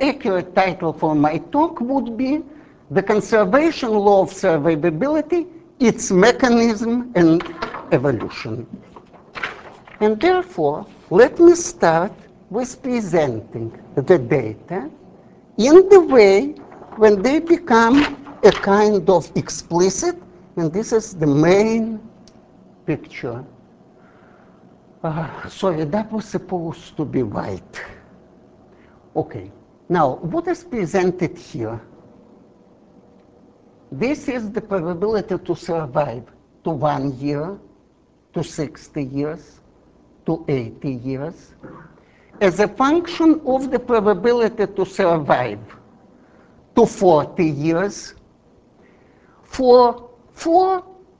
accurate title for my talk would be The Conservation Law of Survivability, Its Mechanism and Evolution. And therefore, let me start with presenting the data in the way when they become a kind of explicit, and this is the main picture. Sorry, that was supposed to be white. Okay, now what is presented here? This is the probability to survive to 1 year, to 60 years, to 80 years, as a function of the probability to survive to 40 years for 4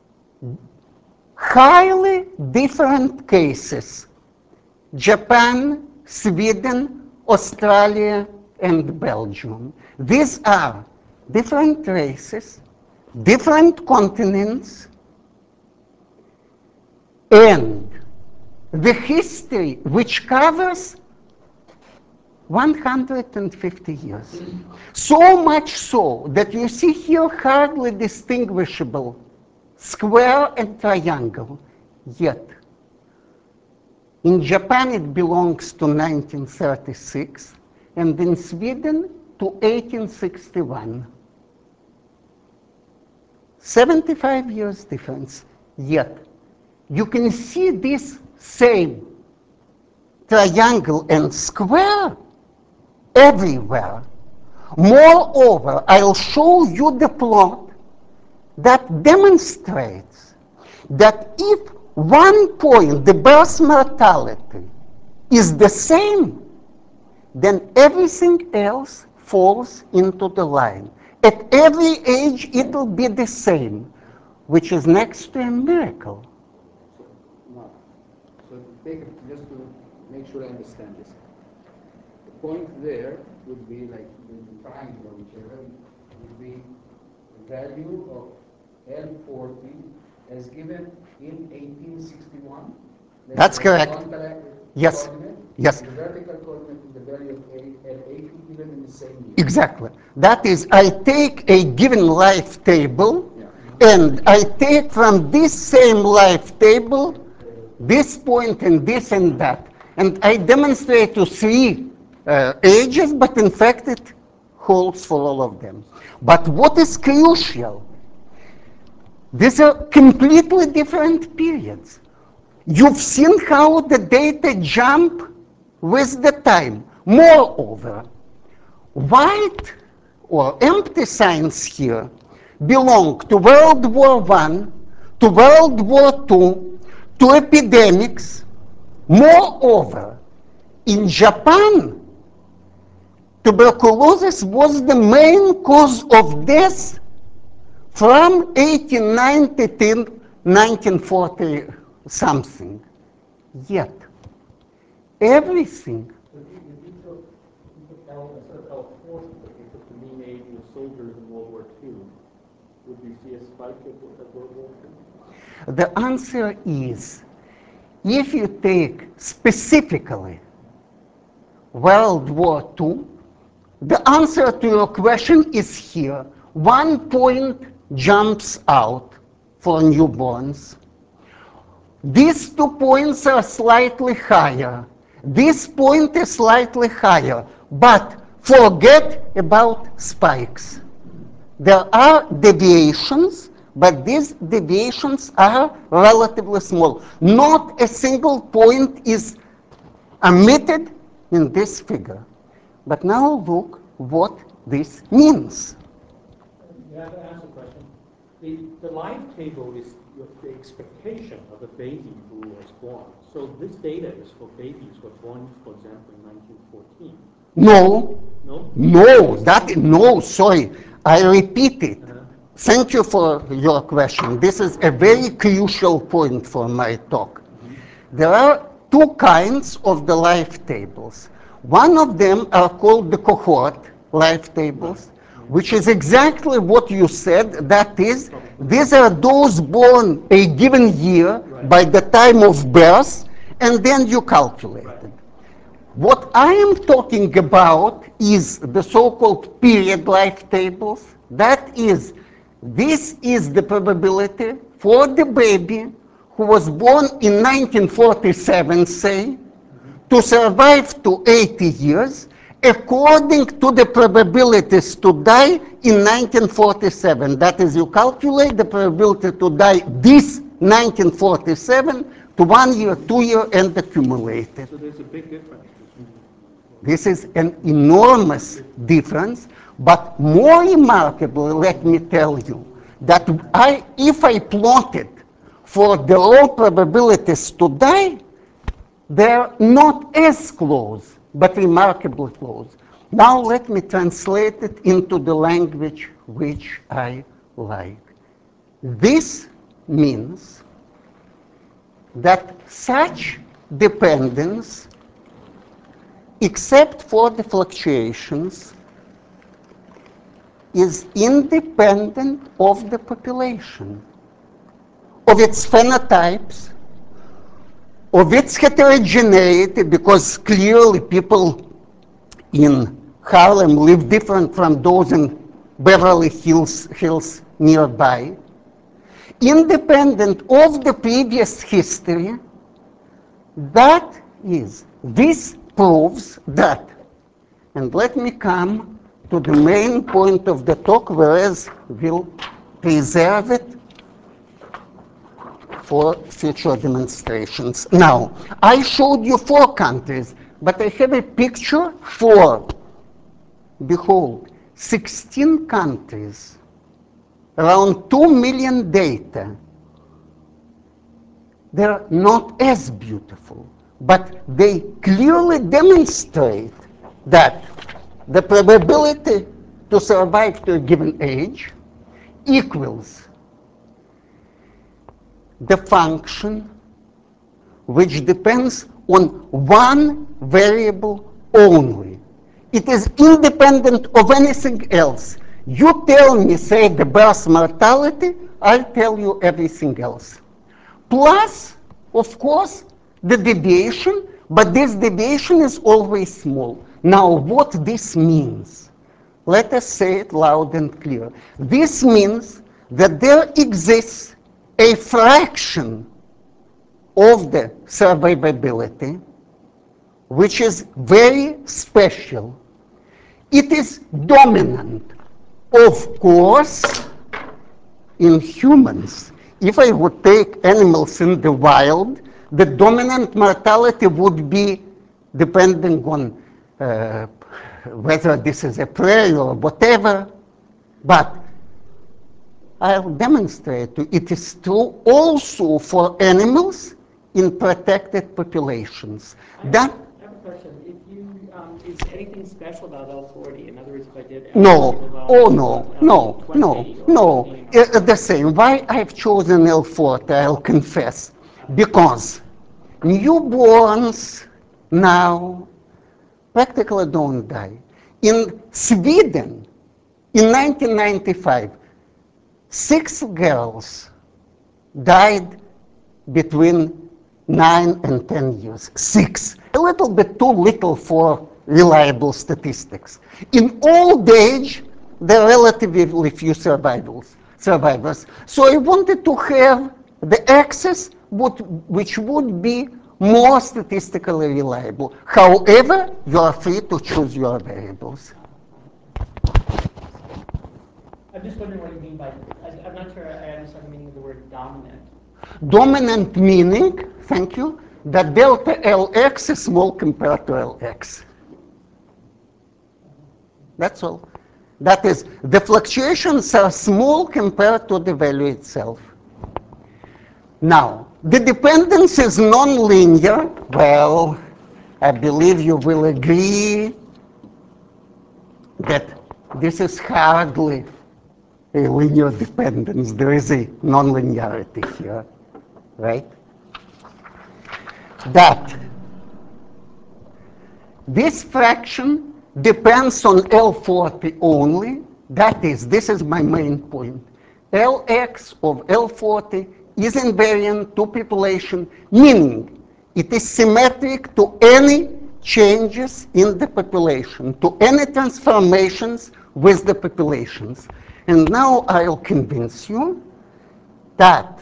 highly different cases: Japan, Sweden, Australia, and Belgium. These are different races, different continents, and the history which covers 150 years. So much so that you see here hardly distinguishable square and triangle, yet in Japan it belongs to 1936, and in Sweden to 1861. 75 years difference, yet you can see this same triangle and square everywhere. Moreover, I'll show you the plot that demonstrates that if one point, the birth mortality, is the same, then everything else falls into the line. At every age, it will be the same, which is next to a miracle. So just to make sure I understand this. The point there would be like the triangle, whichever, would be the value of L40 as given in 1861. That's correct. Yes. Yes. The vertical coordinate and the value of L8 given in the same year. Exactly. That is, I take a given life table, and I take from this same life table this point and this and that. And I demonstrate to 3 ages, but in fact it holds for all of them. But what is crucial, these are completely different periods. You've seen how the data jump with the time. Moreover, white or empty signs here belong to World War I, to World War II, to epidemics. Moreover, in Japan, tuberculosis was the main cause of death from 1890 to 1940 something. Yet, everything. If you took instead of L40, if you took the mean age of soldiers in World War II, would you see a spike at World War II? The answer is, if you take specifically World War II, the answer to your question is here. 1 point jumps out for newborns. These 2 points are slightly higher. This point is slightly higher. But forget about spikes. There are deviations, but these deviations are relatively small. Not a single point is omitted in this figure. But now look what this means. You have to ask a question. The life table is the expectation of a baby who was born. So this data is for babies who were born, for example, in 1914. No. No? No, sorry. I repeat it. Thank you for your question. This is a very crucial point for my talk. There are 2 kinds of the life tables. One of them are called the cohort life tables, which is exactly what you said. That is, these are those born a given year by the time of birth, and then you calculate it. What I am talking about is the so-called period life tables. That is, this is the probability for the baby who was born in 1947, say, to survive to 80 years according to the probabilities to die in 1947. That is, you calculate the probability to die this 1947 to 1 year, 2 year, and accumulate it. So there's a big difference between. This is an enormous difference, but more remarkable, let me tell you, that if I plotted for the low probabilities to die, they're not as close, but remarkably close. Now let me translate it into the language which I like. This means that such dependence, except for the fluctuations, is independent of the population, of its phenotypes, of its heterogeneity, because clearly people in Harlem live different from those in Beverly Hills nearby, independent of the previous history. That is, this proves that, and let me come to the main point of the talk, whereas we'll preserve it for future demonstrations. Now, I showed you 4 countries, but I have a picture for, behold, 16 countries, around 2 million data. They're not as beautiful, but they clearly demonstrate that the probability to survive to a given age equals the function which depends on one variable only. It is independent of anything else. You tell me, say, the birth mortality, I'll tell you everything else. Plus, of course, the deviation, but this deviation is always small. Now, what this means? Let us say it loud and clear. This means that there exists a fraction of the survivability which is very special. It is dominant, of course, in humans. If I would take animals in the wild, the dominant mortality would be depending on whether this is a prey or whatever. But I'll demonstrate to you it is true also for animals in protected populations. I have a question. If you, is anything special about L40? In other words, if I did No, L oh no, no, 20 no, or no. 15 or The same. Why I've chosen L40, I'll confess. Because newborns now practically don't die. In Sweden, in 1995, 6 girls died between 9 and 10 years. 6. A little bit too little for reliable statistics. In old age, there are relatively few survivors. So I wanted to have the axis which would be more statistically reliable. However, you are free to choose your variables. I'm just wondering what you mean by, I'm not sure I understand the meaning of the word dominant. Dominant meaning, thank you, that delta Lx is small compared to Lx. That's all. That is, the fluctuations are small compared to the value itself. Now, the dependence is nonlinear. Well, I believe you will agree that this is hardly a linear dependence. There is a nonlinearity here, right? That this fraction depends on L40 only. That is, this is my main point. Lx of L40 is invariant to population, meaning it is symmetric to any changes in the population, to any transformations with the populations. And now I'll convince you that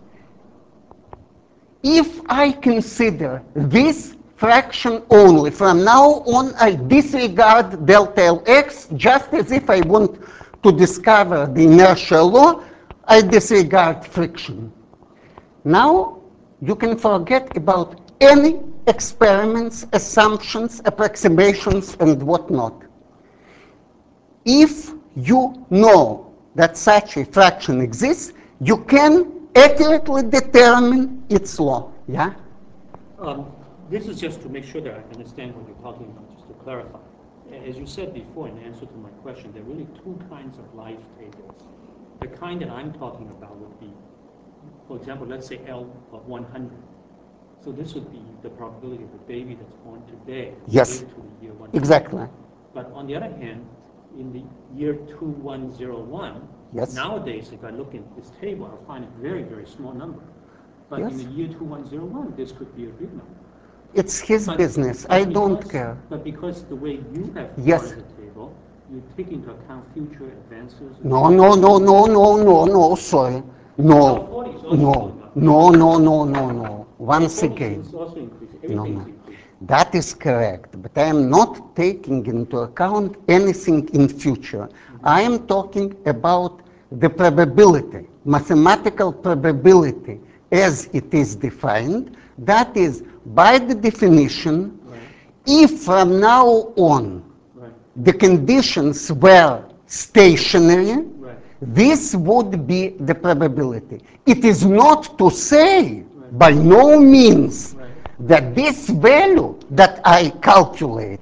if I consider this fraction only, from now on I disregard delta Lx, just as if I want to discover the inertia law, I disregard friction. Now you can forget about any experiments, assumptions, approximations, and whatnot. If you know that such a fraction exists, you can accurately determine its law. Yeah? This is just to make sure that I understand what you're talking about, just to clarify. As you said before in answer to my question, there are really two kinds of life tables. The kind that I'm talking about would be, for example, let's say L of 100. So this would be the probability of a baby that's born today Yes. to the year 100. Exactly. But on the other hand, in the year 2101, Yes. nowadays, if I look in this table, I'll find a very, very small number. But in Yes. the year 2101, this could be a big number. It's his But- business. but I don't because- care. But because the way you have Yes. plotted the table, you take into account future advances. and No, no, no, no, no, no, no, sorry. No, L40 is also no, going up. no, no, no, no, no. Once L40 again. is also increasing. No, Everything no. is increasing. That is correct, but I am not taking into account anything in future. I am talking about the probability, mathematical probability as it is defined. That is, by the definition, Right. if from now on Right. the conditions were stationary, Right. this would be the probability. It is not to say, Right. by no means, Right. that this value that I calculate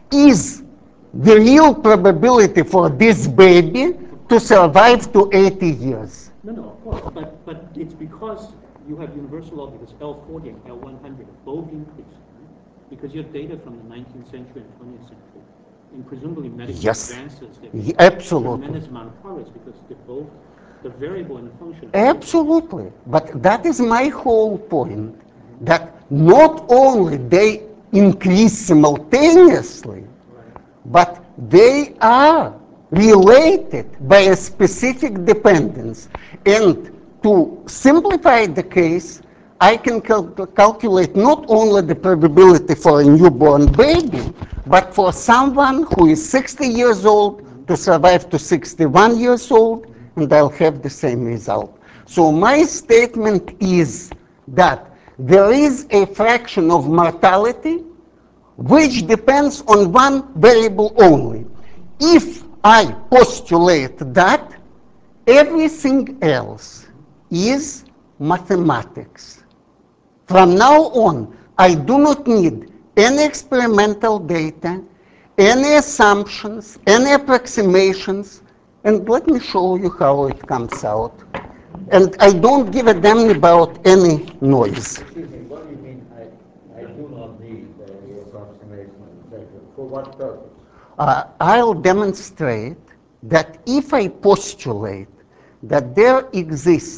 is the real probability for this baby to survive to 80 years. No, no, of course, but it's because you have universal law because L40 and L100 both increase, right? Because you have data from the 19th century and 20th century, and presumably medical Yes. advances, they Absolutely. tremendous amount of progress because they're both the variable and the function. Absolutely. But that is my whole point, that not only they increase simultaneously, but they are related by a specific dependence. And to simplify the case, I can calculate not only the probability for a newborn baby, but for someone who is 60 years old to survive to 61 years old, and I'll have the same result. So my statement is that there is a fraction of mortality which depends on one variable only. If I postulate that, everything else is mathematics. From now on, I do not need any experimental data, any assumptions, any approximations, and let me show you how it comes out. And I don't give a damn about any noise. Excuse me, what do you mean, I do not need the approximation, etc.? For what purpose? I'll demonstrate that if I postulate that there exists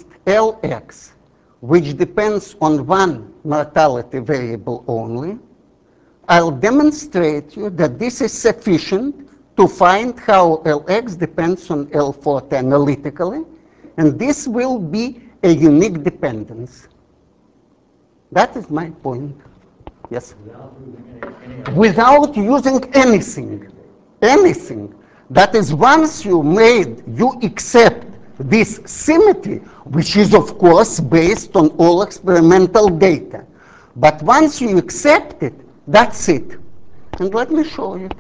Lx, which depends on one mortality variable only, I'll demonstrate you that this is sufficient to find how Lx depends on L40 analytically, and this will be a unique dependence. That is my point. Yes? Without using anything. Anything. That is, once you accept this symmetry, which is of course based on all experimental data. But once you accept it, that's it. And let me show you.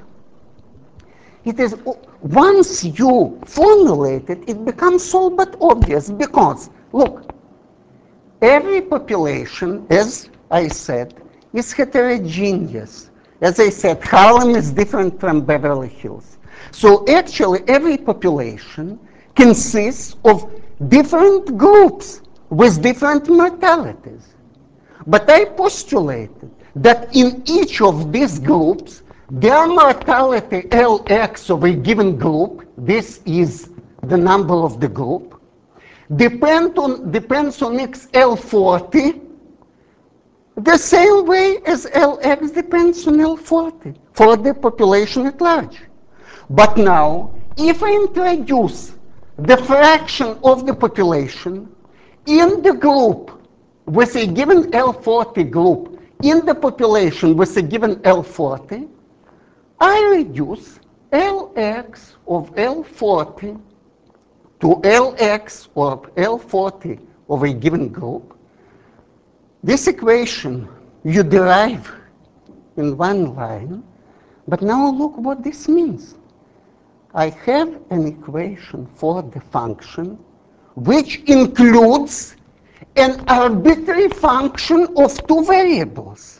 It is, once you formulate it, it becomes all but obvious because, look, every population, as I said, is heterogeneous. As I said, Harlem is different from Beverly Hills. So actually, every population consists of different groups with different mortalities. But I postulated that in each of these groups, their mortality Lx of a given group, this is the number of the group, depends on its L40 the same way as Lx depends on L40 for the population at large. But now, if I introduce the fraction of the population in the group with a given L40 group in the population with a given L40, I reduce Lx of L40 to Lx of L40 of a given group. This equation you derive in one line, but now look what this means. I have an equation for the function which includes an arbitrary function of two variables.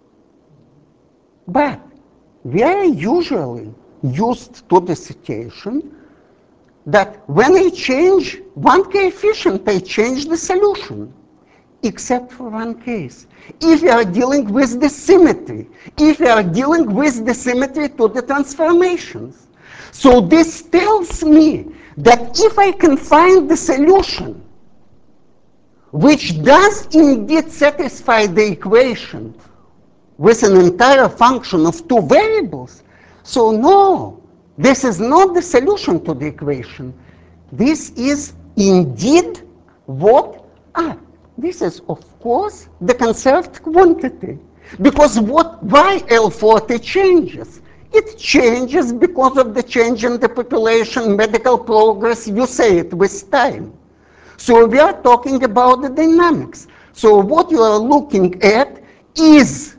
But we are usually used to the situation that when I change one coefficient, I change the solution, except for one case. If you are dealing with the symmetry, if you are dealing with the symmetry to the transformations. So this tells me that if I can find the solution which does indeed satisfy the equation with an entire function of two variables, so no, this is not the solution to the equation. This is indeed what? This is, of course, the conserved quantity. Because why L40 changes? It changes because of the change in the population, medical progress, you say it, with time. So we are talking about the dynamics. So what you are looking at is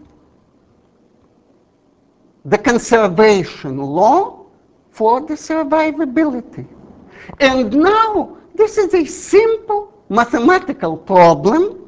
the conservation law for the survivability. And now, this is a simple mathematical problem.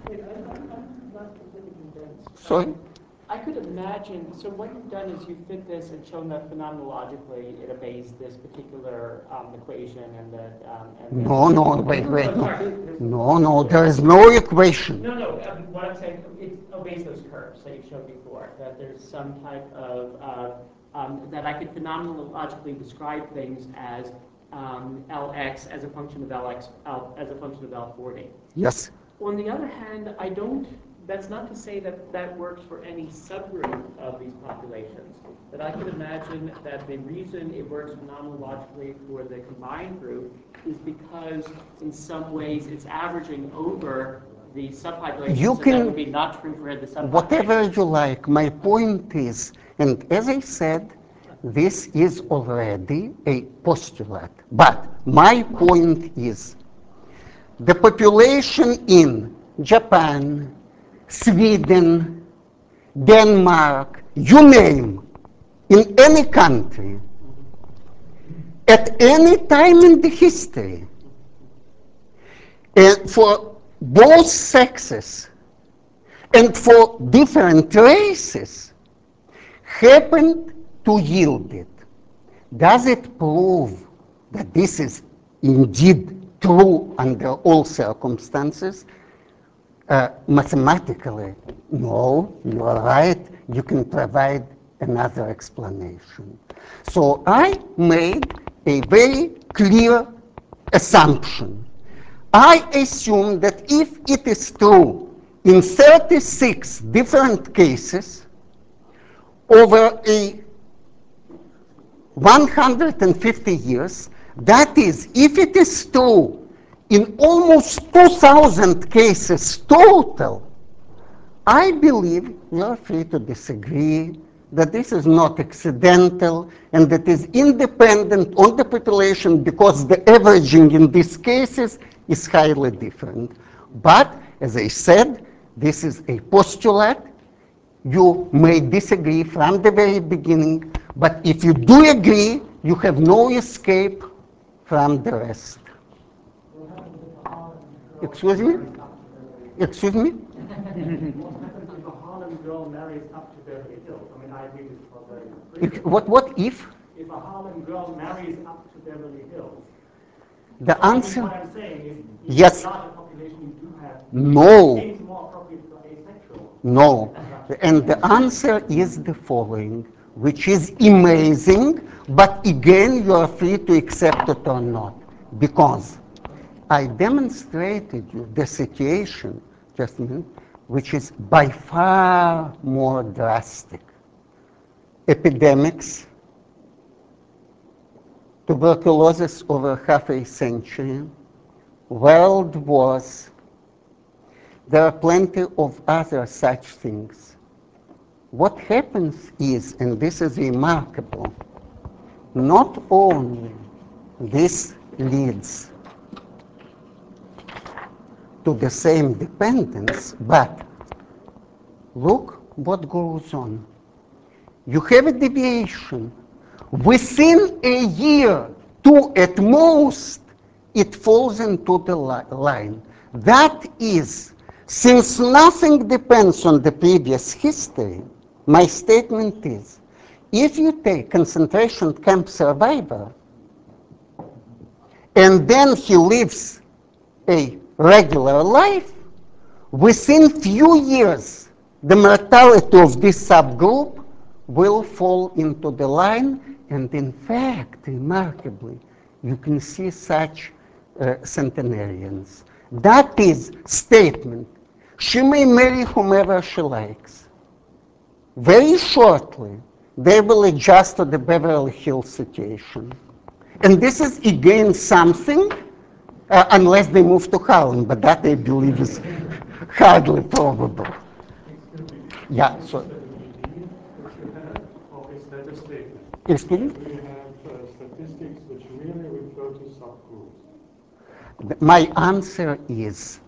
Sorry? I could imagine, so what you've done is you've fit this and shown that phenomenologically it obeys this particular equation and that... No, wait. No, there is no equation. No, what I'm saying, it obeys those curves that you showed before, that there's some type of, that I could phenomenologically describe things as Lx as a function of Lx, as a function of L40. Yes. On the other hand, that's not to say that that works for any subgroup of these populations. But I could imagine that the reason it works phenomenologically for the combined group is because in some ways it's averaging over the subpopulation, so that would be not true for the subpopulation. Whatever you like, my point is, and as I said, this is already a postulate. But my point is, the population in Japan, Sweden, Denmark, you name, in any country, at any time in the history, and for both sexes and for different races, happened to yield it. Does it prove that this is indeed true under all circumstances? Mathematically, no, you are right. You can provide another explanation. So I made a very clear assumption. I assume that if it is true in 36 different cases over a 150 years, that is, if it is true in almost 2,000 cases total, I believe, you are free to disagree, that this is not accidental and that is independent on the population because the averaging in these cases is highly different. But, as I said, this is a postulate. You may disagree from the very beginning, but if you do agree, you have no escape from the rest. Excuse me? Excuse me? If a Harlem girl marries up to Beverly Hills, I mean, I agree with Father. What if? If a Harlem girl marries up to Beverly Hills, The answer? what I'm saying is, Yes. the larger population you do have, No. seems more appropriate for asexual. No. And the answer is the following, which is amazing, but again, you are free to accept it or not. Because I demonstrated you the situation, just a minute, which is by far more drastic. Epidemics, tuberculosis over half a century, world wars. There are plenty of other such things. What happens is, and this is remarkable, not only this leads to the same dependence, but look what goes on. You have a deviation. Within a year, two at most, it falls into the line. That is, since nothing depends on the previous history, my statement is, if you take concentration camp survivor, and then he lives a regular life, within few years, the mortality of this subgroup will fall into the line, and in fact, remarkably, you can see such centenarians. That is statement. She may marry whomever she likes. Very shortly, they will adjust to the Beverly Hills situation. And this is again something, unless they move to Harlem, but that I believe is hardly probable. Yeah, so. Excuse me? We have statistics which really refer to subgroups. My answer is,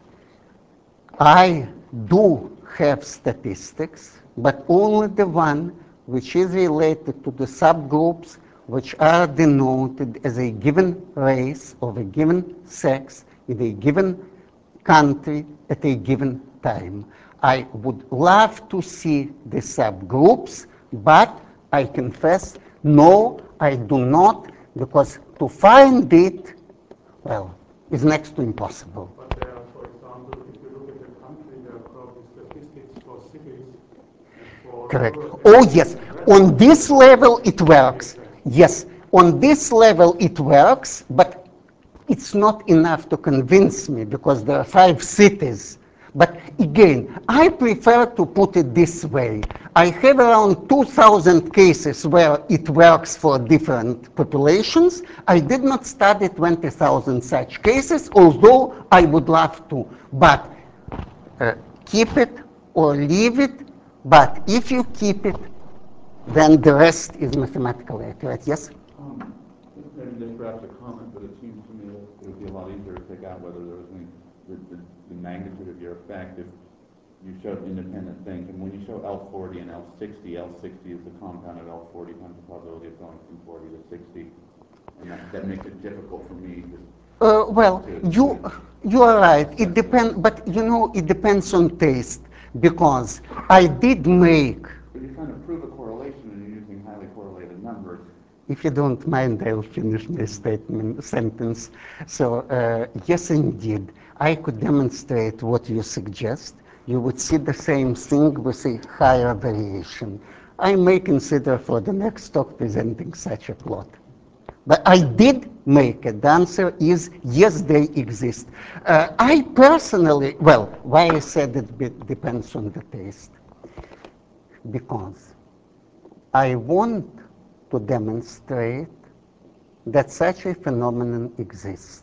I do have statistics, but only the one which is related to the subgroups which are denoted as a given race of a given sex in a given country at a given time. I would love to see the subgroups, but I confess, no, I do not, because to find it, well, is next to impossible. But there are, for example, if you look at the country, there are probably statistics for cities and for... Correct. Oh, yes. On this level, it works. Yes. On this level, it works, but it's not enough to convince me because there are 5 cities. But again, I prefer to put it this way. I have around 2,000 cases where it works for different populations. I did not study 20,000 such cases, although I would love to. But keep it or leave it. But if you keep it, then the rest is mathematically accurate. Yes? Maybe this perhaps a comment, but it seems to me that it would be a lot easier to pick out whether there was any, the magnitude of your effect if you showed independent things. And when you show L40 and L60 is the compound of L40 times the probability of going from 40 to 60. And that makes it difficult for me to... Well, you are right. It depends, but you know, it depends on taste, because I did make... But you're trying to prove a correlation and you're using highly correlated numbers. If you don't mind, I'll finish my sentence. So, yes, indeed, I could demonstrate what you suggest. You would see the same thing with a higher variation. I may consider for the next talk presenting such a plot. But I did make it. The answer is yes, they exist. I personally, well, why I said it depends on the taste. Because I want to demonstrate that such a phenomenon exists.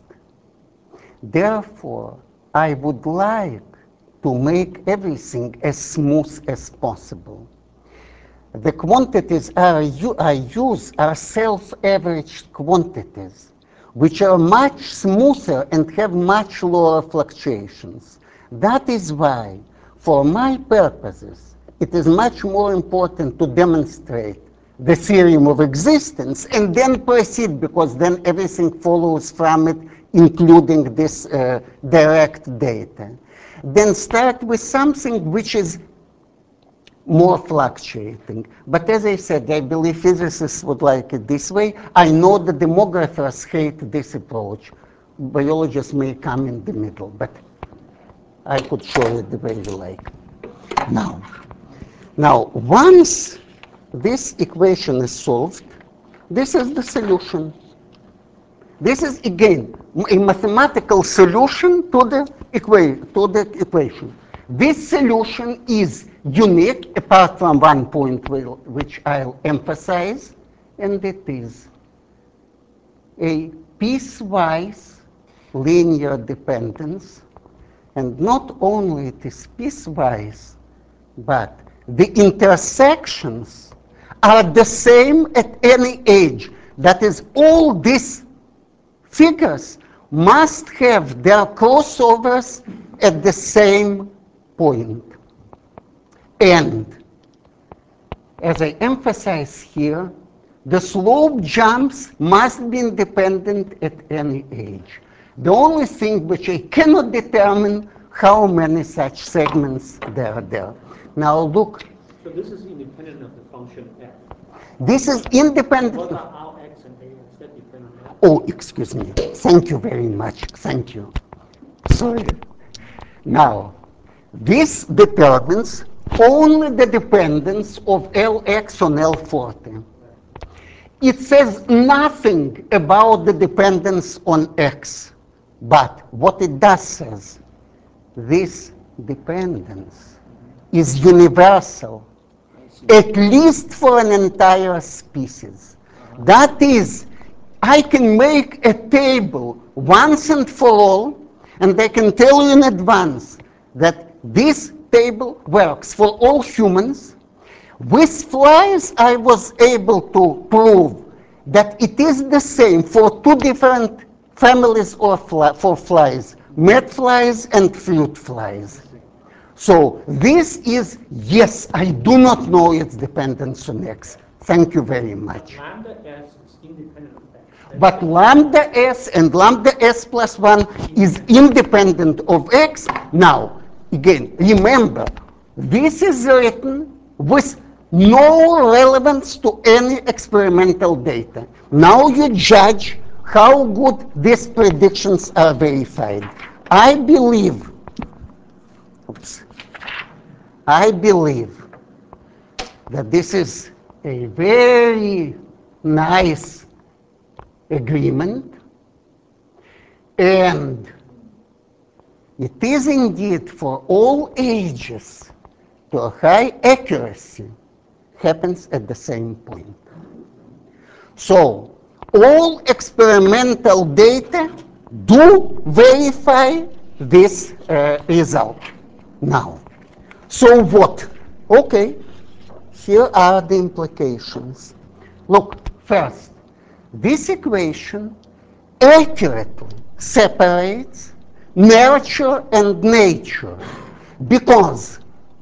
Therefore, I would like to make everything as smooth as possible. The quantities I use are self-averaged quantities, which are much smoother and have much lower fluctuations. That is why, for my purposes, it is much more important to demonstrate the theorem of existence and then proceed, because then everything follows from it, including this direct data. Then start with something which is more fluctuating. But as I said, I believe physicists would like it this way. I know the demographers hate this approach. Biologists may come in the middle, but I could show it the way you like. Now, once this equation is solved, this is the solution. This is, again, a mathematical solution to the equation. This solution is unique, apart from one point which I'll emphasize, and it is a piecewise linear dependence. And not only it is piecewise, but the intersections are the same at any age. That is, all these figures must have their crossovers at the same point. And as I emphasize here, the slope jumps must be independent at any age. The only thing which I cannot determine how many such segments there are there. Now look. So this is independent of the function f. This is independent. What are our x and ax that depend on f? Oh, excuse me. Thank you very much. Thank you. Sorry. Now, this determines only the dependence of Lx on L40. It says nothing about the dependence on x, but what it does says, this dependence is universal, at least for an entire species. That is, I can make a table once and for all, and I can tell you in advance that this table works for all humans. With flies, I was able to prove that it is the same for two different families of for flies, mayflies and fruit flies. So this is, yes, I do not know its dependence on x. Thank you very much. Lambda s is independent of x. But lambda s and lambda s plus 1 is independent of x. Now, again, remember, this is written with no relevance to any experimental data. Now you judge how good these predictions are verified. I believe that this is a very nice agreement, and it is indeed for all ages to a high accuracy happens at the same point. So all experimental data do verify this result. Now, so what? Okay, here are the implications. Look, first, this equation accurately separates nurture and nature, because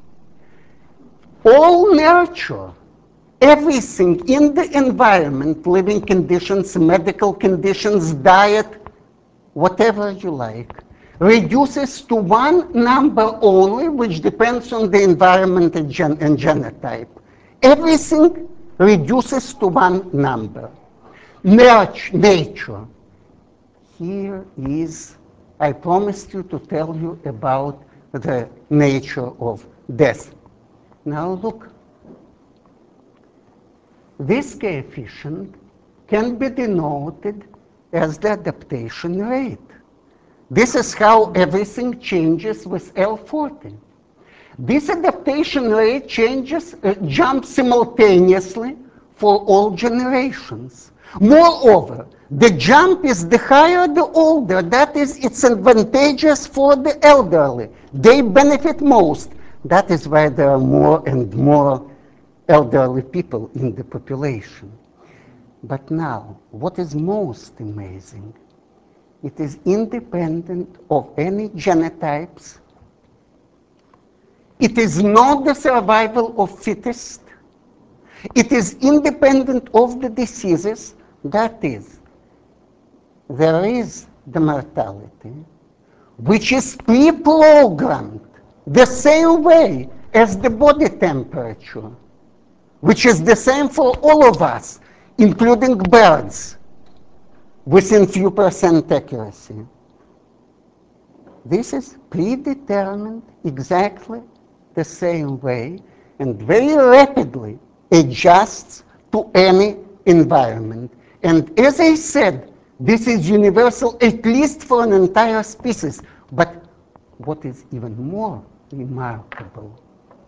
all nurture, everything in the environment, living conditions, medical conditions, diet, whatever you like, reduces to one number only, which depends on the environment and genotype. Everything reduces to one number. Nature. Here is, I promised you to tell you about the nature of death. Now look. This coefficient can be denoted as the adaptation rate. This is how everything changes with L40. This adaptation rate jumps simultaneously for all generations. Moreover, the jump is the higher the older. That is, it's advantageous for the elderly. They benefit most. That is why there are more and more elderly people in the population. But now, what is most amazing, it is independent of any genotypes. It is not the survival of fittest. It is independent of the diseases. That is, there is the mortality, which is pre-programmed the same way as the body temperature, which is the same for all of us, including birds, within few percent accuracy. This is predetermined exactly the same way and very rapidly adjusts to any environment. And as I said, this is universal at least for an entire species. But what is even more remarkable.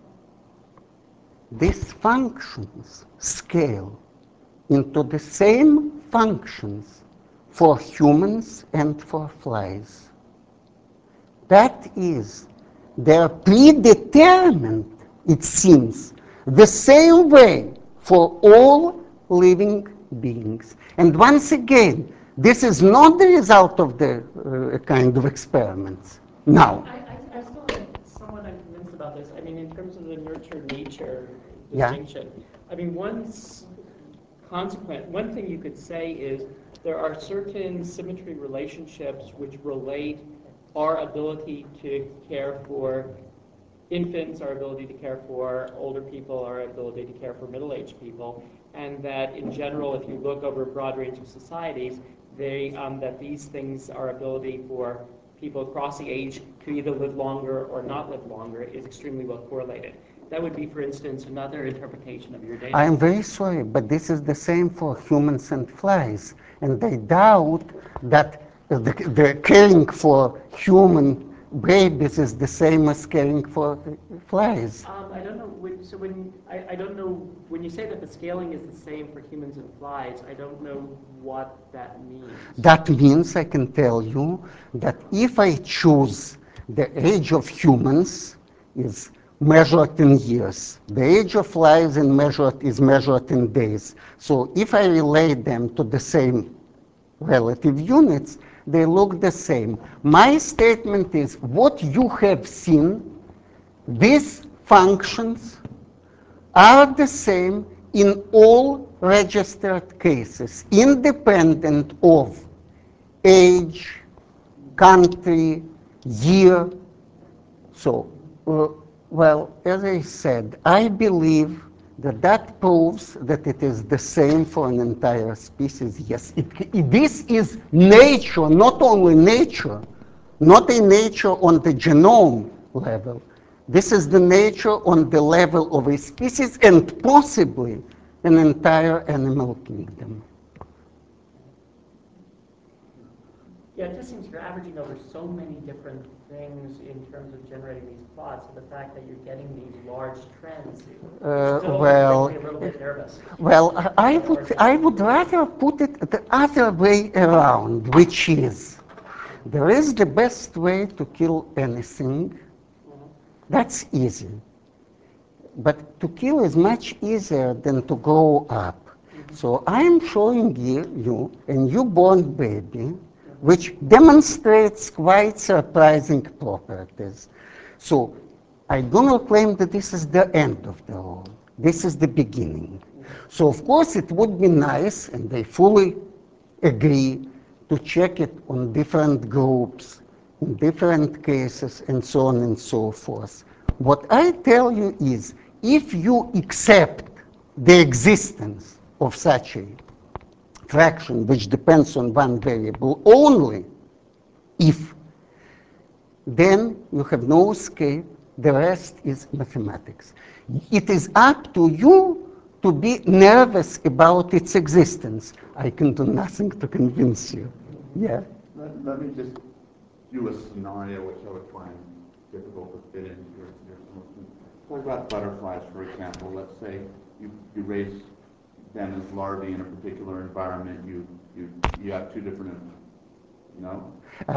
These functions scale into the same functions for humans and for flies. That is, they're predetermined, it seems, the same way for all living beings. And once again, this is not the result of the kind of experiments. Now, I still am somewhat unconvinced about this. I mean, in terms of the nurture-nature Yeah. distinction, I mean, one thing you could say is there are certain symmetry relationships which relate our ability to care for infants, our ability to care for older people, our ability to care for middle-aged people, and that in general, if you look over a broad range of societies, that these things, our ability for people crossing age to either live longer or not live longer, is extremely well correlated. That would be, for instance, another interpretation of your data. I am very sorry, but this is the same for humans and flies. And I doubt that the caring for human babies is the same as caring for flies. I don't know. I don't know when you say that the scaling is the same for humans and flies. I don't know what that means. That means I can tell you that if I choose the age of humans is measured in years, the age of flies is measured in days. So if I relate them to the same relative units, they look the same. My statement is what you have seen, these functions are the same in all registered cases, independent of age, country, year. So, well, as I said, I believe that that proves that it is the same for an entire species. Yes, this is nature, not only nature, not a nature on the genome level. This is the nature on the level of a species and possibly an entire animal kingdom. Yeah, it just seems you're averaging over so many different things in terms of generating these plots. So the fact that you're getting these large trends still well, makes me a little bit nervous. Well, I would rather put it the other way around, which is there is the best way to kill anything. That's easy. But to kill is much easier than to grow up. So I'm showing you a newborn baby which demonstrates quite surprising properties. So I do not claim that this is the end of the road. This is the beginning. So of course it would be nice, and I fully agree, to check it on different groups, in different cases, and so on and so forth. What I tell you is, if you accept the existence of such a fraction which depends on one variable only, if, then you have no escape, the rest is mathematics. It is up to you to be nervous about its existence. I can do nothing to convince you. Yeah? Let me just do a scenario which I would find difficult to fit into your solution. Talk about butterflies, for example. Let's say you raise them as larvae in a particular environment. You have two different, no?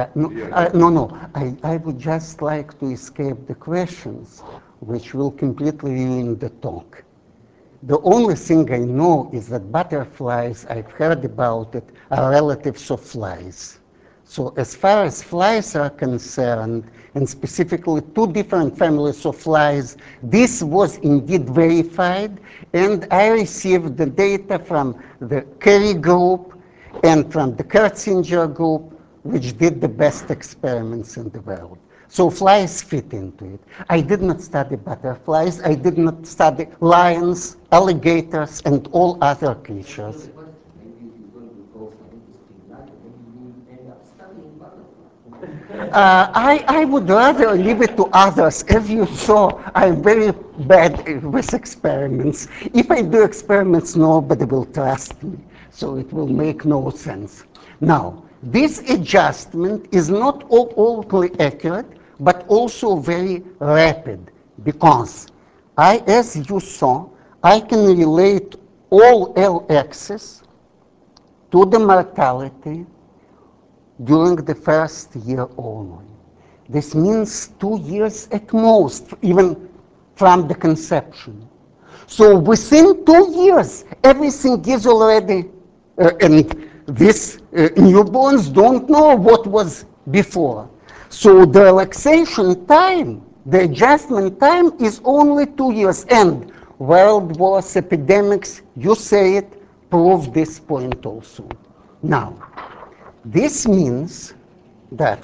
No. I would just like to escape the questions, which will completely ruin the talk. The only thing I know is that butterflies, I've heard about it, are relatives of flies. So as far as flies are concerned, and specifically two different families of flies, this was indeed verified, and I received the data from the Kerry group and from the Kertzinger group, which did the best experiments in the world. So flies fit into it. I did not study butterflies. I did not study lions, alligators, and all other creatures. Maybe if you're going to go for interesting matter, maybe you will end up studying butterflies. I would rather leave it to others. As you saw, I'm very bad with experiments. If I do experiments, nobody will trust me, so it will make no sense. Now, this adjustment is not totally accurate, but also very rapid, because as you saw, I can relate all Lx's to the mortality during the first year only. This means 2 years at most, even from the conception. So within 2 years, everything is already, and these newborns don't know what was before. So the relaxation time, the adjustment time is only 2 years. And world wars, epidemics, you say it, prove this point also. Now, this means that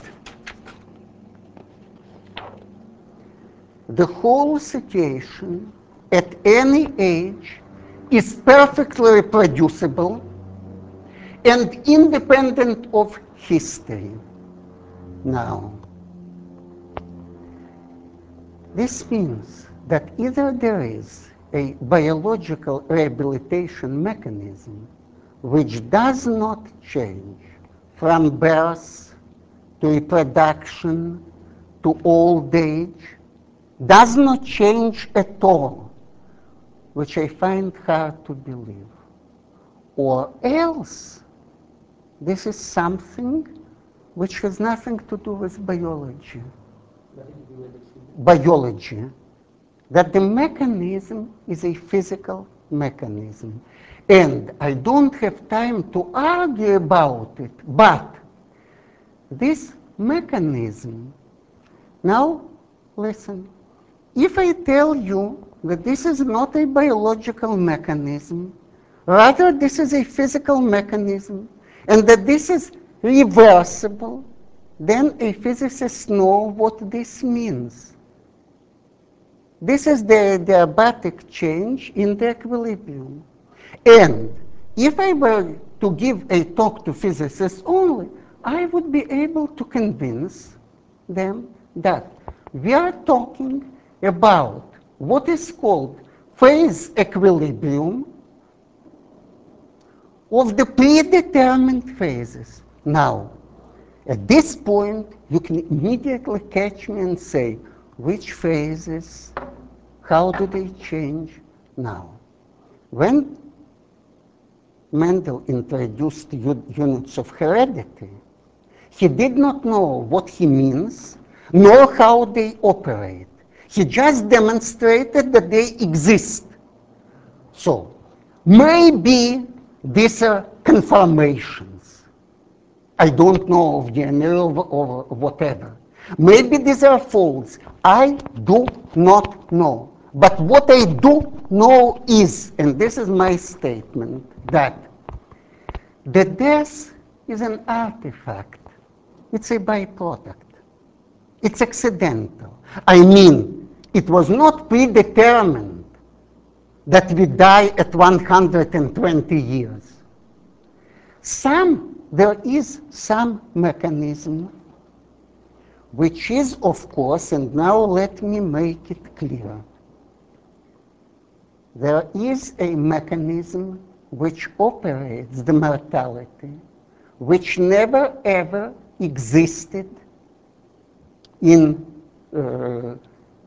the whole situation at any age is perfectly reproducible and independent of history. Now, this means that either there is a biological rehabilitation mechanism which does not change from birth to reproduction to old age, does not change at all, which I find hard to believe. Or else, this is something which has nothing to do with biology. Biology. That the mechanism is a physical mechanism. And I don't have time to argue about it, but this mechanism, now listen, if I tell you that this is not a biological mechanism, rather this is a physical mechanism, and that this is reversible, then a physicist knows what this means. This is the adiabatic change in the equilibrium. And if I were to give a talk to physicists only, I would be able to convince them that we are talking about what is called phase equilibrium of the predetermined phases. Now, at this point, you can immediately catch me and say, which phases, how do they change now? When Mendel introduced units of heredity, he did not know what he means, nor how they operate. He just demonstrated that they exist. So, maybe these are conformations. I don't know of DNA or whatever. Maybe these are folds. I do not know. But what I do know is, and this is my statement, that the death is an artifact. It's a byproduct. It's accidental. I mean, it was not predetermined that we die at 120 years. There is some mechanism which is, of course, and now let me make it clear. There is a mechanism which operates the mortality, which never ever existed in the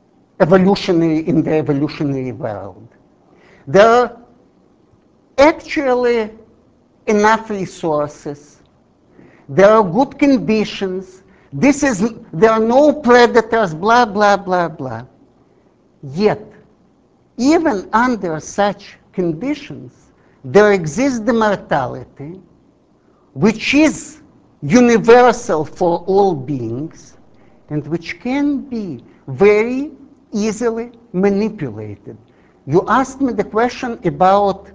evolutionary world. There are actually enough resources. There are good conditions. There are no predators, blah, blah, blah, blah. Yet, even under such conditions, there exists the mortality, which is universal for all beings, and which can be very easily manipulated. You asked me the question about,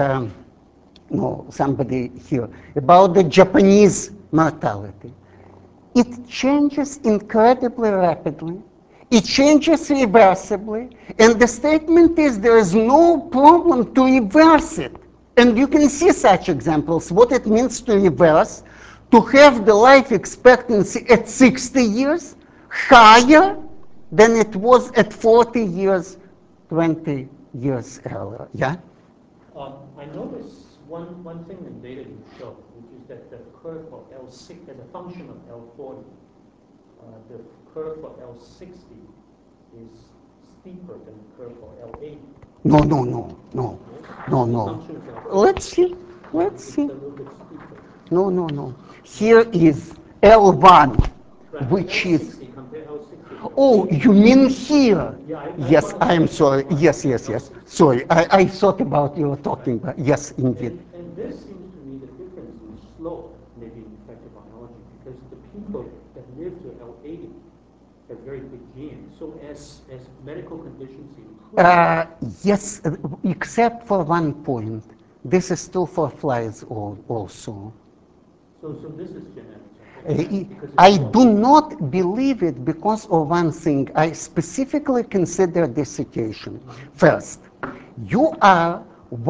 somebody here, about the Japanese mortality. It changes incredibly rapidly. It changes reversibly. And the statement is there is no problem to reverse it. And you can see such examples, what it means to reverse, to have the life expectancy at 60 years higher than it was at 40 years, 20 years earlier. Yeah? I noticed one thing in data you showed, which is that the curve of L6 as a function of L40 the curve for L60 is steeper than the curve for L80. No, no, no, no, no, no. Assumption is L60. Let's see. Let's It's see. a little bit steeper. No, no, no. Here is L1, Right, which is. L60 compare L60. Oh, you mean here? Yeah, Yes, I am sorry. Yes, yes, yes. Sorry, I thought about you were talking about. Yes, indeed. And this seems to me the difference in slope may be in effective biology because the people that live to L80 have very big genes. So as medical conditions improve, Yes, except for one point. This is true for flies also. so this is genetics. Uh, Because I it's do not believe it because of one thing. I specifically consider this situation. First, you are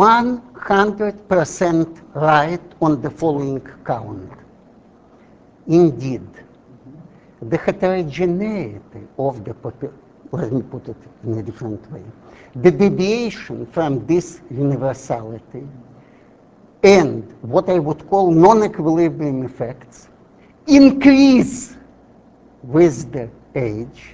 100% right on the following count. Indeed, the heterogeneity of the population, let me put it in a different way, the deviation from this universality and what I would call non-equilibrium effects increase with the age.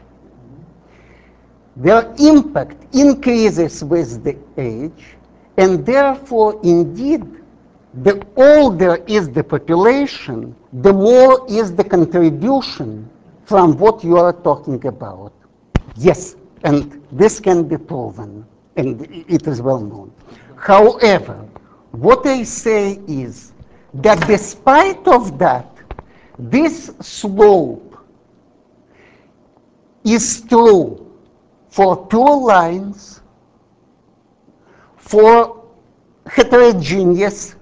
Their impact increases with the age, and therefore, indeed, the older is the population, the more is the contribution from what you are talking about. Yes, and this can be proven, and it is well known. However, what I say is that despite of that, this slope is true for pure lines, for heterogeneous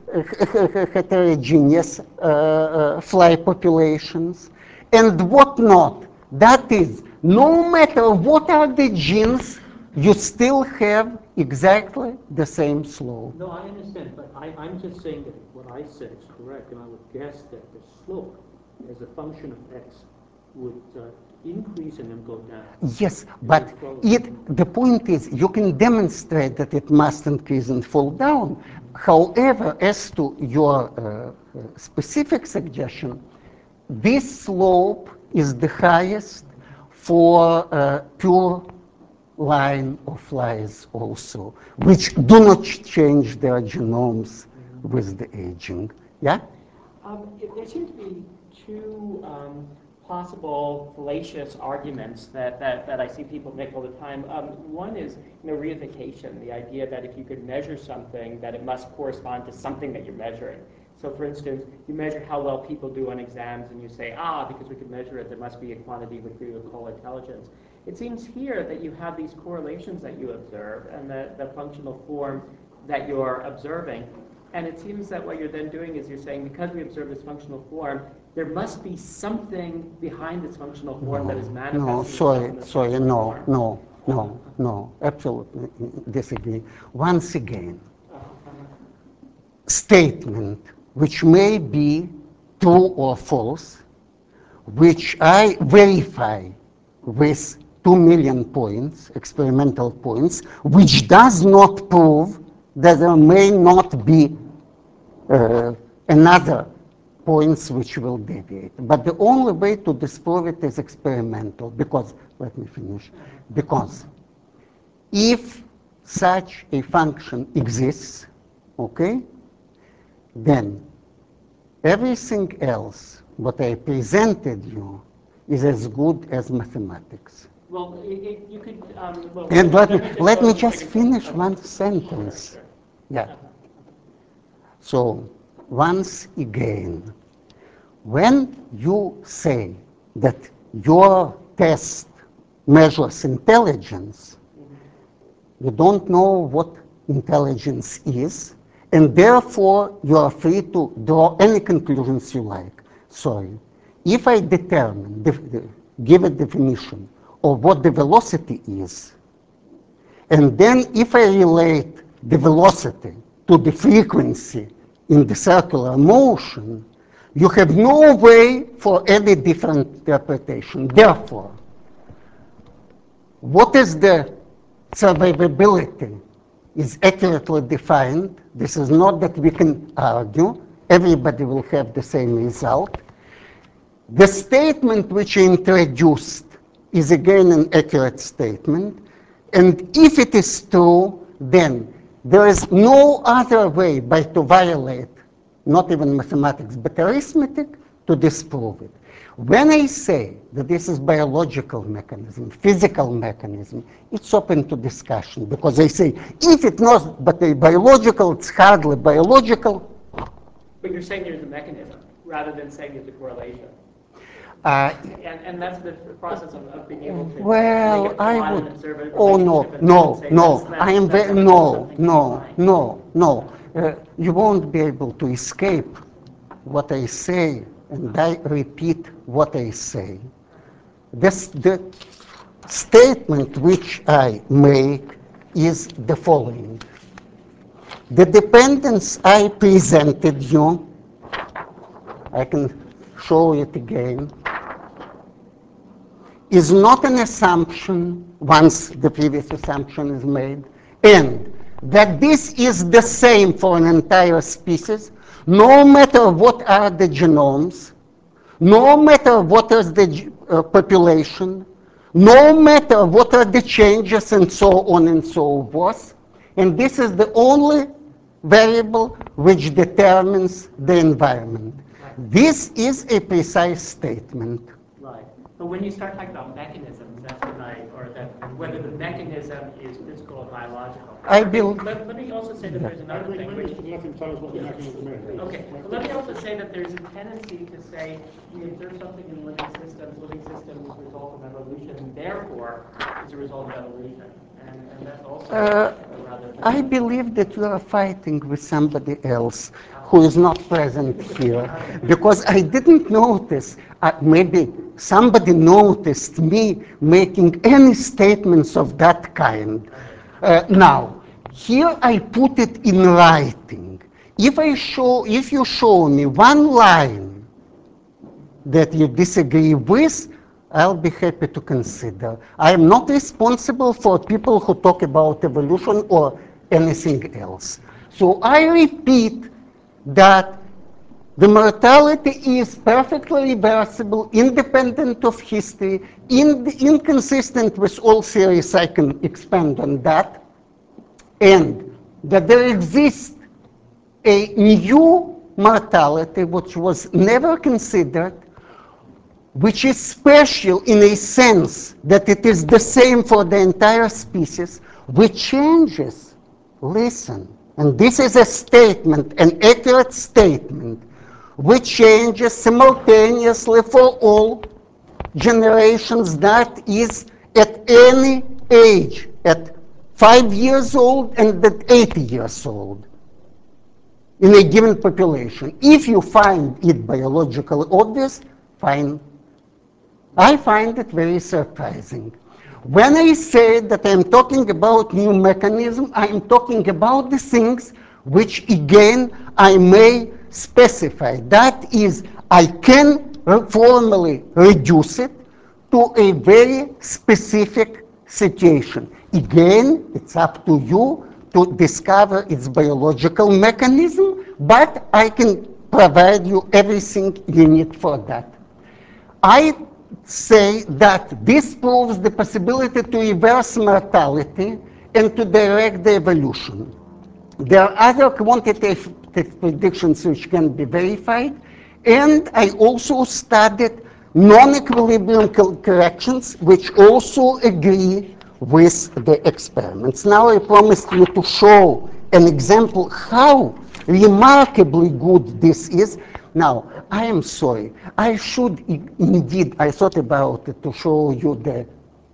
fly populations, and whatnot. That is, no matter what are the genes, you still have exactly the same slope. No, I understand, but I'm just saying that what I said is correct, and I would guess that the slope as a function of x would increase and then go down. Yes, but the point is, you can demonstrate that it must increase and fall down. However, as to your specific suggestion, this slope is the highest for pure line of flies also, which do not change their genomes with the aging. Yeah? There seem to be two possible fallacious arguments that I see people make all the time. One is reification, the idea that if you could measure something, that it must correspond to something that you're measuring. So for instance, you measure how well people do on exams and you say, because we can measure it, there must be a quantity which we would call intelligence. It seems here that you have these correlations that you observe and the functional form that you're observing. And it seems that what you're then doing is you're saying, because we observe this functional form, there must be something behind this functional form that is manifesting No, itself in this functional form. no, absolutely disagree. Once again, statement which may be true or false, which I verify with 2 million points, experimental points, which does not prove that there may not be another points which will deviate. But the only way to disprove it is experimental, because, let me finish, because if such a function exists, okay, then everything else what I presented you is as good as mathematics. Well, you could. And let me just second. finish Okay. one sentence. Sure. Yeah. So, once again, when you say that your test measures intelligence, you don't know what intelligence is, and therefore you are free to draw any conclusions you like. Sorry. If I determine, give a definition of what the velocity is, and then if I relate the velocity to the frequency in the circular motion, you have no way for any different interpretation. Therefore, what is the survivability is accurately defined. This is not that we can argue. Everybody will have the same result. The statement which I introduced is again an accurate statement, and if it is true, then there is no other way but to violate, not even mathematics, but arithmetic, to disprove it. When I say that this is biological mechanism, physical mechanism, it's open to discussion, because I say, if it's not but a biological, it's hardly biological. But you're saying there's a mechanism, rather than saying there's a correlation. Uh, And that's the process of being able to Well, make a I plot would. and observe a Oh no, relationship and no, say no. that's I am very actually no, something you no, find. no. You won't be able to escape what I say, and I repeat what I say. The statement which I make is the following. The dependence I presented you, I can show it again, is not an assumption once the previous assumption is made, and that this is the same for an entire species, no matter what are the genomes, no matter what is the population, no matter what are the changes, and so on and so forth. And this is the only variable which determines the environment. This is a precise statement. Right. But when you start talking about mechanisms, that's when or that whether the mechanism is physical or biological. I Okay, will. let me also say that there's another thing which. Let him tell us what the mechanism is. Okay, but let me also say that there's a tendency to say we observe something in living systems result of evolution, and therefore it's a result of evolution. And that's also a rather. I believe that you are fighting with somebody else who is not present here, because I didn't notice, maybe somebody noticed me making any statements of that kind. Now, here I put it in writing. If you show me one line that you disagree with, I'll be happy to consider. I am not responsible for people who talk about evolution or anything else. So I repeat that the mortality is perfectly reversible, independent of history, inconsistent with all theories. I can expand on that. And that there exists a new mortality which was never considered, which is special in a sense that it is the same for the entire species, which changes. Listen, and this is a statement, an accurate statement, which changes simultaneously for all generations, that is at any age, at 5 years old and at 80 years old in a given population. If you find it biologically obvious, fine. I find it very surprising. When I say that I'm talking about new mechanism, I'm talking about the things which, again, I may specify. That is, I can formally reduce it to a very specific situation. Again, it's up to you to discover its biological mechanism, but I can provide you everything you need for that. I say that this proves the possibility to reverse mortality and to direct the evolution. There are other quantitative predictions which can be verified, and I also studied non-equilibrium corrections which also agree with the experiments. Now I promised you to show an example how remarkably good this is. Now, I am sorry. I should indeed, I thought about it to show you the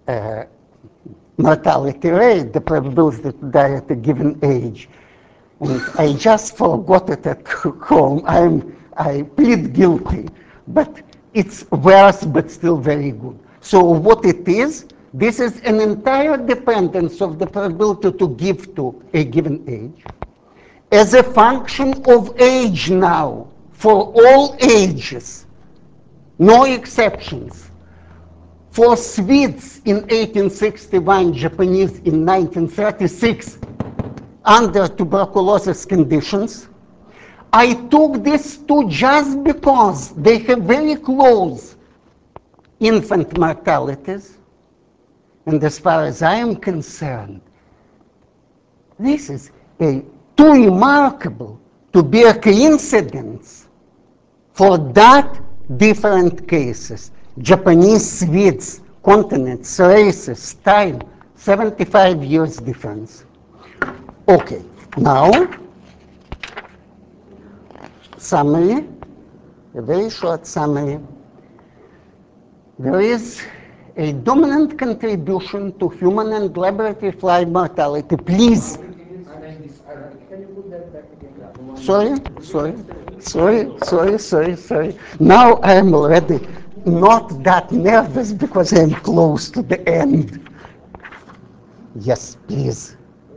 mortality rate, the probability to die at a given age. And I just forgot it at home. I plead guilty. But it's worse, but still very good. So what it is, this is an entire dependence of the probability to give to a given age as a function of age now, for all ages, no exceptions. For Swedes in 1861, Japanese in 1936, under tuberculosis conditions, I took these two just because they have very close infant mortalities. And as far as I am concerned, this is too remarkable to be a coincidence for that different cases. Japanese, Swedes, continents, races, time, 75 years difference. Okay, now, summary, a very short summary. There is a dominant contribution to human and laboratory fly mortality. Please. Can you put that back again? Sorry. Now I am already not that nervous because I am close to the end. Yes, please.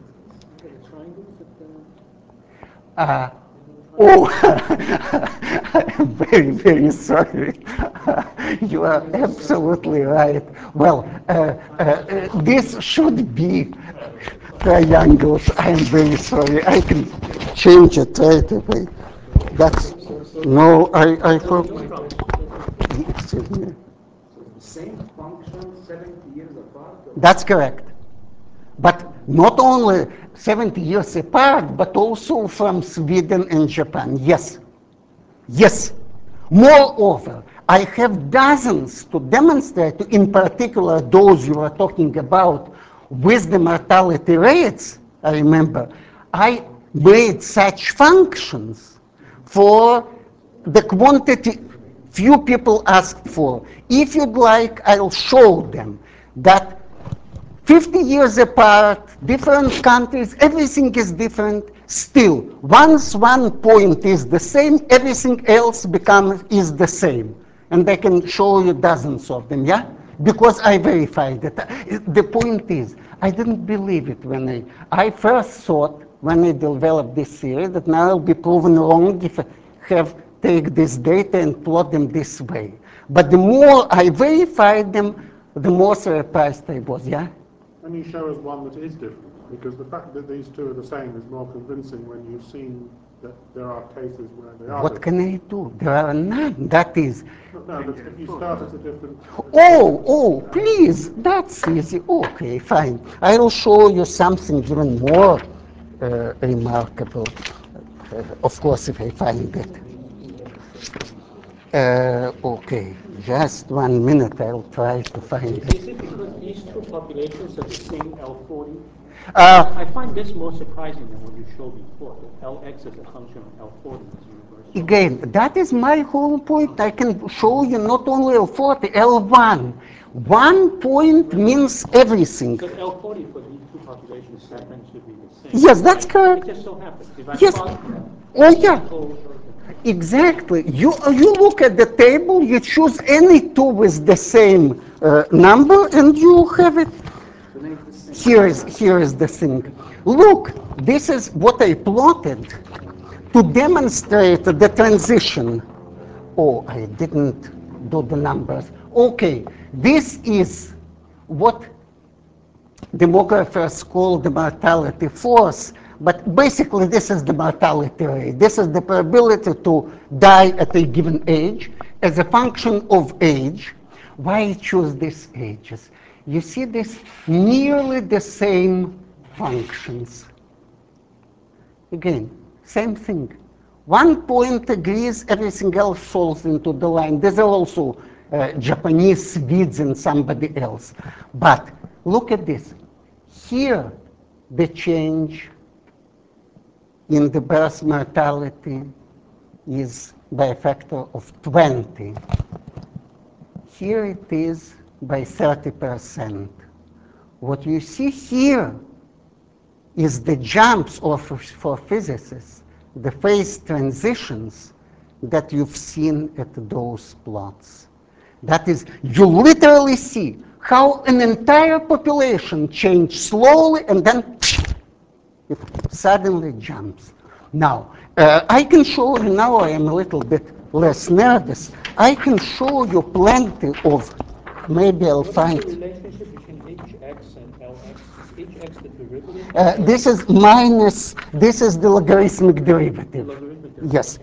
Oh, I'm very, very sorry. You are absolutely right. Well, this should be triangles. I'm very sorry. I can change it right away. That's, no, I hope. Excuse me. Same function 70 years apart? That's correct. But not only 70 years apart, but also from Sweden and Japan. Yes. Yes. Moreover, I have dozens to demonstrate, in particular those you are talking about with the mortality rates. I remember I made such functions for the quantity few people asked for. If you'd like, I'll show them that 50 years apart, different countries, everything is different. Still, once one point is the same, everything else is the same. And I can show you dozens of them, yeah? Because I verified it. The point is, I didn't believe it when I first thought, when I developed this theory, that now I'll be proven wrong if I take this data and plot them this way. But the more I verified them, the more surprised I was, yeah? And you show us one that is different, because the fact that these two are the same is more convincing when you've seen that there are cases where they are What different. can I do? There are none. That is. No, but if you start at a different... Oh, please. That's easy. Okay, fine. I will show you something even more remarkable. Of course, if I find it. Okay, just 1 minute. I'll try to find it. Is it because these two populations are the same L40? Uh, I find this more surprising than what you showed before, that Lx is a function of L40 is universal. Again, that is my whole point. I can show you not only L40, L1. 1 point means everything. So L40 for these two populations happen to be the same. Yes, that's correct. It just so happens. If I Yes. plot Oh, yeah. the whole- Exactly. You look at the table, you choose any two with the same number, and you have it. Here is the thing. Look, this is what I plotted to demonstrate the transition. Oh, I didn't do the numbers. Okay, this is what demographers call the mortality force, but basically this is the mortality rate. This is the probability to die at a given age as a function of age. Why I choose these ages? You see this nearly the same functions. Again, same thing. 1 point agrees, everything else falls into the line. These are also Japanese, Swedes, and somebody else. But look at this. Here, the change in the birth mortality is by a factor of 20. Here it is by 30%. What you see here is the jumps for physicists, the phase transitions that you've seen at those plots. That is, you literally see how an entire population changed slowly and then it suddenly jumps. Now, I can show you, now I am a little bit less nervous, I can show you plenty of, maybe I'll find. What's the relationship between Hx and Lx? Is Hx the derivative? This is the logarithmic derivative. Logarithmic Yes.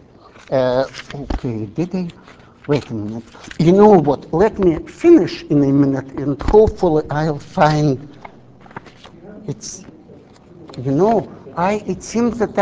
Okay, did I? Wait a minute. You know what? Let me finish in a minute, and hopefully I'll find it's. You know, it seems that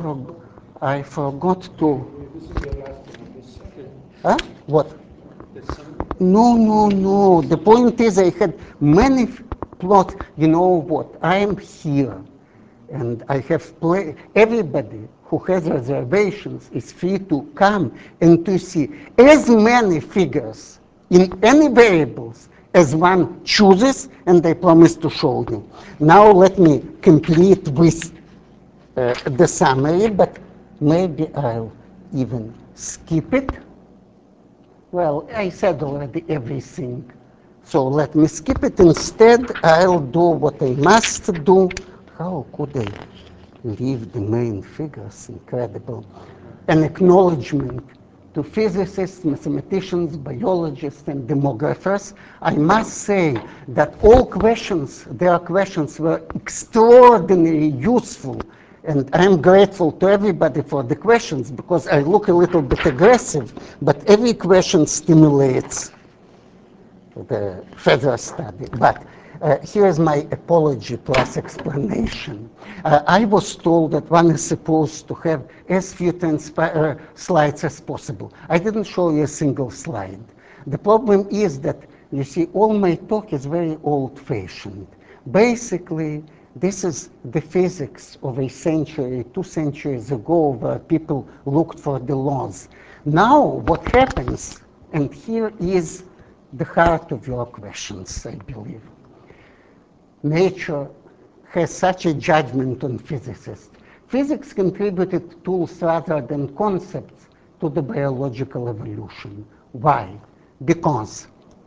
I forgot to. This is your last one, this second, Huh? What? the sun. No, no, no. The point is, I had many plots. You know what? I am here, and I have everybody who has reservations is free to come and to see as many figures in any variables as one chooses, and I promise to show you. Now let me complete with the summary, but maybe I'll even skip it. Well, I said already everything. So let me skip it. Instead, I'll do what I must do. How could I leave the main figures? Incredible. An acknowledgement to physicists, mathematicians, biologists, and demographers. I must say that all questions, their questions were extraordinarily useful. And I'm grateful to everybody for the questions because I look a little bit aggressive, but every question stimulates the further study. But here's my apology plus explanation. I was told that one is supposed to have as few slides as possible. I didn't show you a single slide. The problem is that, you see, all my talk is very old-fashioned. Basically, this is the physics of a century, 2 centuries ago, where people looked for the laws. Now, what happens, and here is the heart of your questions, I believe. Nature has such a judgment on physicists. Physics contributed tools rather than concepts to the biological evolution. Why? Because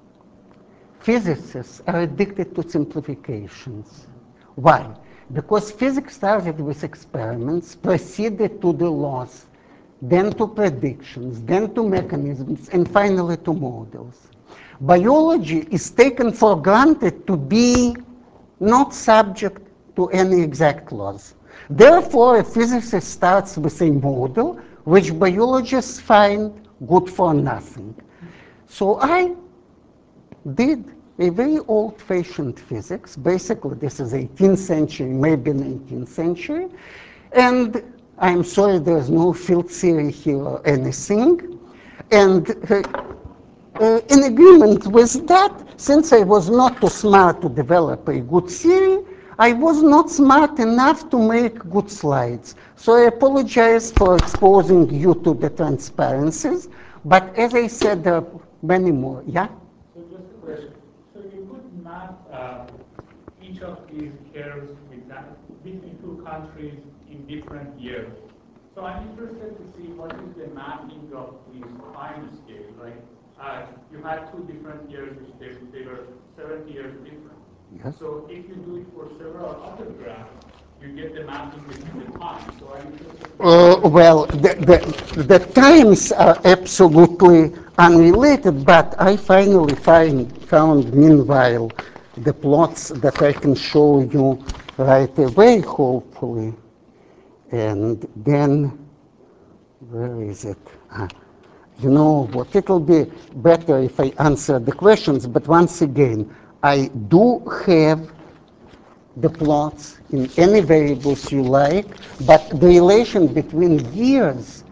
physicists are addicted to simplifications. Why? Because physics started with experiments, proceeded to the laws, then to predictions, then to mechanisms, and finally to models. Biology is taken for granted to be not subject to any exact laws. Therefore, a physicist starts with a model which biologists find good for nothing. So I did a very old-fashioned physics. Basically, this is 18th century, maybe 19th century. And I'm sorry there's no field theory here or anything. And in agreement with that, since I was not too smart to develop a good theory, I was not smart enough to make good slides. So I apologize for exposing you to the transparencies. But as I said, there are many more. Yeah? So just a question. So you could map each of these curves between two countries in different years. So I'm interested to see what is the mapping of these time scales, right? You had 2 different years, which they were 70 years different. Yes. So if you do it for several other graphs, you get the mapping between the times. So I'm interested. Well, the times are absolutely unrelated, but I finally found, meanwhile, the plots that I can show you right away, hopefully. And then, where is it? You know what, it'll be better if I answer the questions, but once again, I do have the plots in any variables you like, but the relation between years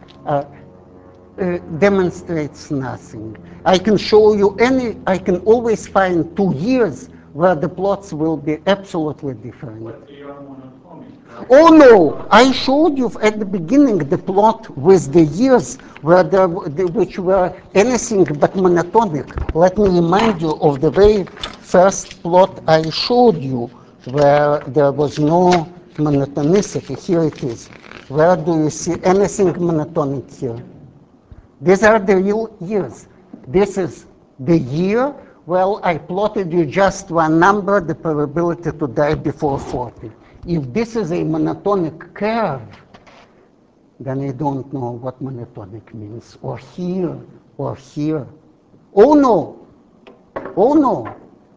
demonstrates nothing. I can show you I can always find 2 years where the plots will be absolutely different. But they are monotonic, right? Oh no, I showed you at the beginning the plot with the years which were anything but monotonic. Let me remind you of the very first plot I showed you where there was no monotonicity. Here it is. Where do you see anything monotonic here? These are the real years. This is the year. Well, I plotted you just one number, the probability to die before 40. If this is a monotonic curve, then I don't know what monotonic means, or here, or here. Oh no, oh no.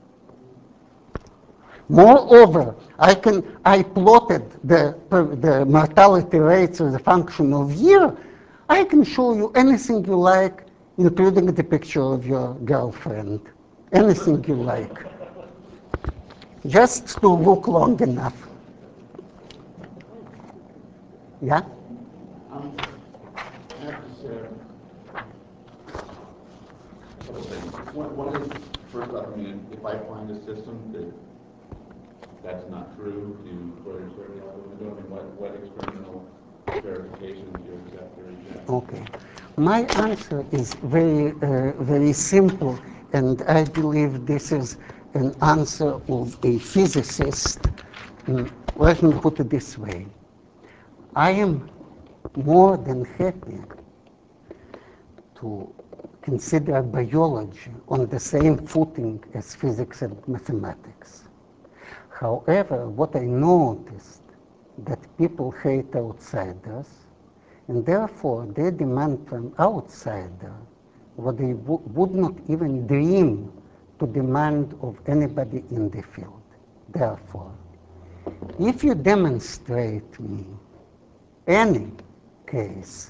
Moreover, I plotted the mortality rates as a function of year, I can show you anything you like, including the picture of your girlfriend. Anything you like. Just to look long enough. Yeah? I have to share a couple things. One is, first off, I mean, if I find a system that's not true, do you throw your charity out the window? I mean, what experimental verification do you accept or reject? Okay. My answer is very simple, and I believe this is an answer of a physicist. Let me put it this way. I am more than happy to consider biology on the same footing as physics and mathematics. However, what I noticed that people hate outsiders, and therefore they demand from outsider what they would not even dream to demand of anybody in the field. Therefore, if you demonstrate me any case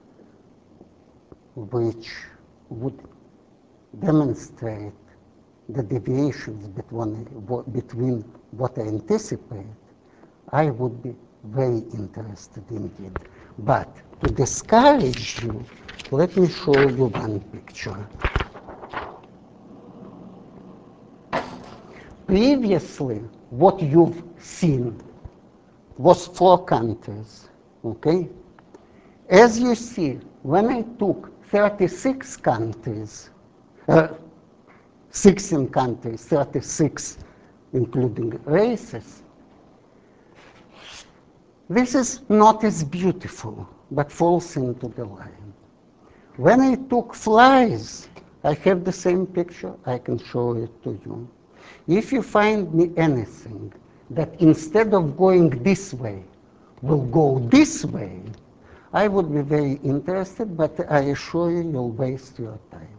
which would demonstrate the deviations between what I anticipate, I would be very interested indeed. But to discourage you, let me show you one picture. Previously, what you've seen was 4 countries, okay? As you see, when I took 36 countries, 16 countries, 36 including races, this is not as beautiful, but falls into the line. When I took flies, I have the same picture, I can show it to you. If you find me anything that instead of going this way, will go this way, I would be very interested, but I assure you, you'll waste your time.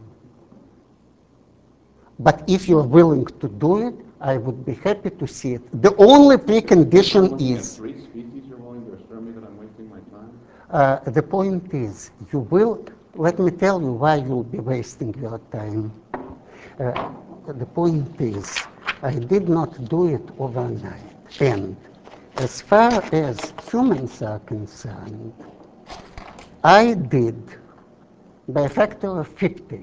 But if you're willing to do it, I would be happy to see it. The only precondition is... 3 species you're willing to assure me that I'm wasting my time? The point is, you will, let me tell you why you'll be wasting your time. The point is, I did not do it overnight. And as far as humans are concerned, I did, by a factor of 50,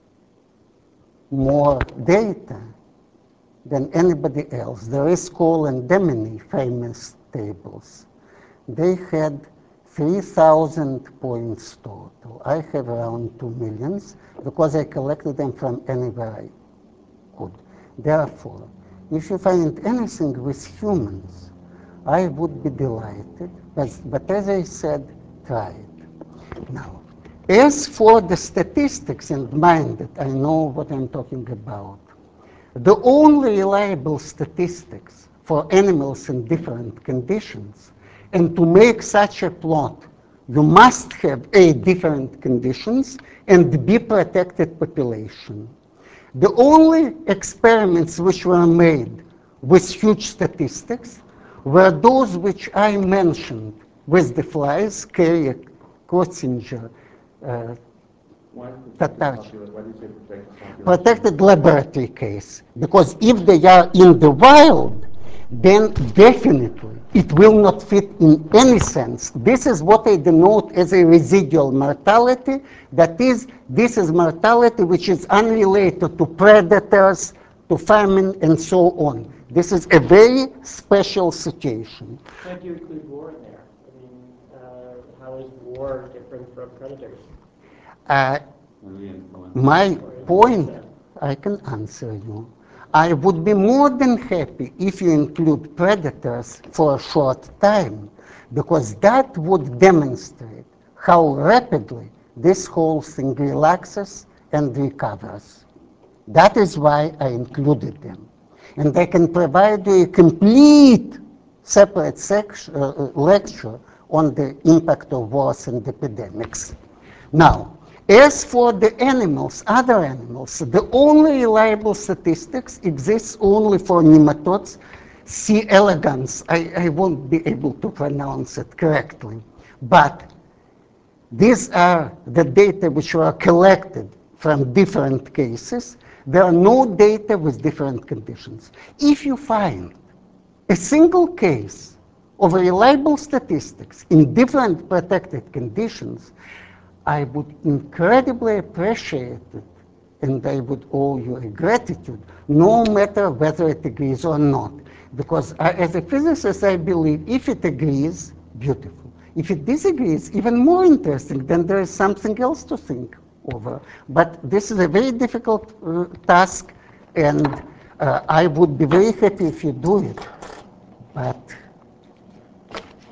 more data than anybody else. The Riscol and Demeny famous tables. They had 3,000 points total. I have around 2 million because I collected them from anywhere I could. Therefore, if you find anything with humans, I would be delighted. But as I said, try it. Now, as for the statistics, and mind that I know what I'm talking about, the only reliable statistics for animals in different conditions, and to make such a plot, you must have A, different conditions, and B, protected population. The only experiments which were made with huge statistics were those which I mentioned with the flies, Carrier, Kotzinger, Why Tatarch. do you say protected population? Protected laboratory case, because if they are in the wild, then definitely it will not fit in any sense. This is what I denote as a residual mortality. That is, this is mortality which is unrelated to predators, to famine, and so on. This is a very special situation. Why do you include war in there? I mean, how is war different from predators? My point, I can answer you. I would be more than happy if you include predators for a short time, because that would demonstrate how rapidly this whole thing relaxes and recovers. That is why I included them. And I can provide you a complete separate lecture on the impact of wars and epidemics. Now, as for the animals, other animals, the only reliable statistics exists only for nematodes. C. elegans, I won't be able to pronounce it correctly. But These are the data which were collected from different cases. There are no data with different conditions. If you find a single case of reliable statistics in different protected conditions, I would incredibly appreciate it, and I would owe you a gratitude, no matter whether it agrees or not. Because as a physicist, I believe if it agrees, beautiful. If it disagrees, even more interesting, then there is something else to think over. But this is a very difficult task, and I would be very happy if you do it. But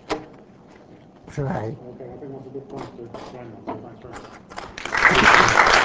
try. Okay, I think that's a good point to join on, so thanks very much.